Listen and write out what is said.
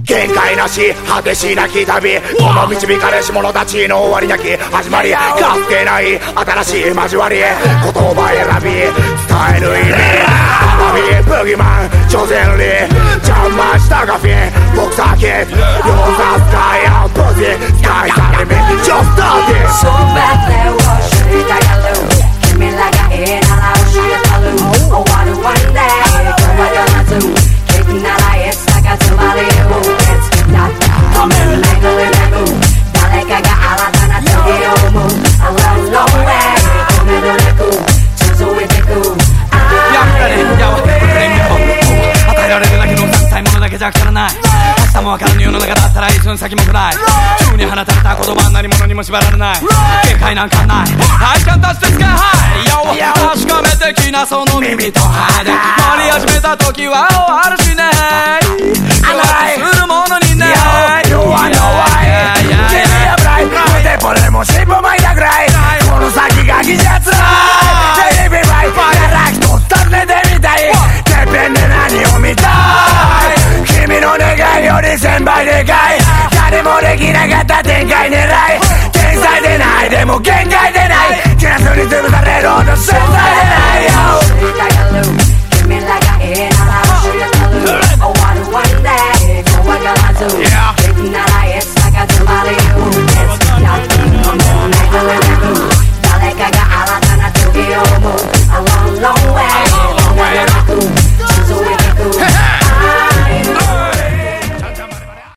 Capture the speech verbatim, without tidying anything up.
限界なし果てしなき旅、この導かれし者たちの終わりなき始まり、かつてない新しい交わり、言葉選び伝える意味、アビーブギマン超前理邪魔したガフィン僕先ヨーザスカイアンプジスカイサリミジョスターティ全てを知りたがる君らがいいなら教えたる終わるワンデー今日は必ず聞くならいつだかつまりよ It's not the moment 巡り巡る誰かが新たな次を生む Along the way 止めどれく続いてくやめられんやわこれ見ろ与えられるだけの残体ものだけじゃくらない明日もわからぬ世の中だったらいつの先も暗い急に放たれた言葉は何者にも縛られない限界なんかない I can't touch the sky high 確かめてきなその耳と歯で回り始めた時は終わるしねするものにね You wanna know why Give me a bright 腕骨も尻尾巻いたぐらいこの先がギジャつらい Baby bye やらきと尋ねてみたいてっぺんで何を見たい君の願いより千倍でかい誰もできなかった展開狙い天才でないでも限界でないチャンスに潰されるほど存在でないよ知りたがる君らがいいなら教えたる終わるワンデー今日は必ず聞くならいつだかつまりよ